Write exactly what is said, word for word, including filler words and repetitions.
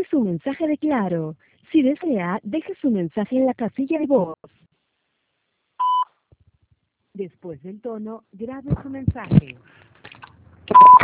su mensaje de Claro. Si desea, deje su mensaje en la casilla de voz. Después del tono, grabe su mensaje.